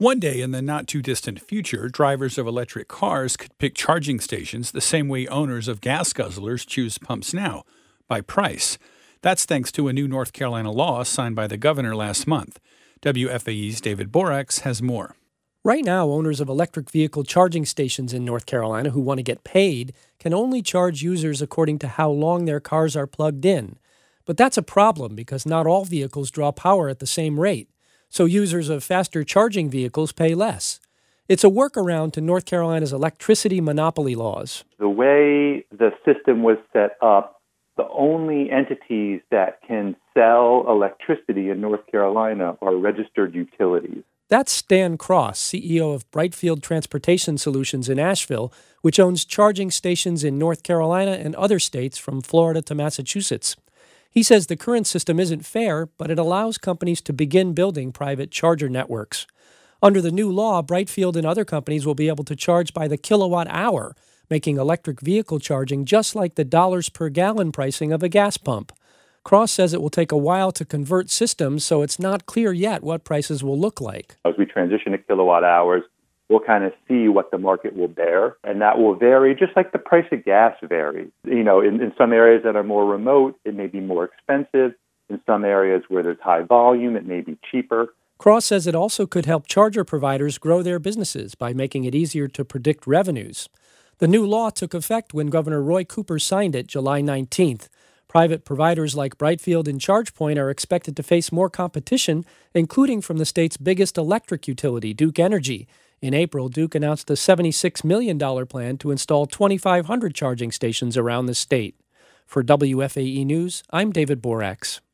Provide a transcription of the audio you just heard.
One day in the not too distant future, drivers of electric cars could pick charging stations the same way owners of gas guzzlers choose pumps now, by price. That's thanks to a new North Carolina law signed by the governor last month. WFAE's David Borax has more. Right now, owners of electric vehicle charging stations in North Carolina who want to get paid can only charge users according to how long their cars are plugged in. But that's a problem because not all vehicles draw power at the same rate, so users of faster charging vehicles pay less. It's a workaround to North Carolina's electricity monopoly laws. The way the system was set up, the only entities that can sell electricity in North Carolina are registered utilities. That's Stan Cross, CEO of Brightfield Transportation Solutions in Asheville, which owns charging stations in North Carolina and other states from Florida to Massachusetts. He says the current system isn't fair, but it allows companies to begin building private charger networks. Under the new law, Brightfield and other companies will be able to charge by the kilowatt hour, making electric vehicle charging just like the dollars per gallon pricing of a gas pump. Cross says it will take a while to convert systems, so it's not clear yet what prices will look like. As we transition to kilowatt hours, we'll kind of see what the market will bear, and that will vary just like the price of gas varies. In some areas that are more remote, it may be more expensive. In some areas where there's high volume, it may be cheaper. Cross says it also could help charger providers grow their businesses by making it easier to predict revenues. The new law took effect when Governor Roy Cooper signed it July 19th. Private providers like Brightfield and ChargePoint are expected to face more competition, including from the state's biggest electric utility, Duke Energy. In April, Duke announced a $76 million plan to install 2,500 charging stations around the state. For WFAE News, I'm David Borax.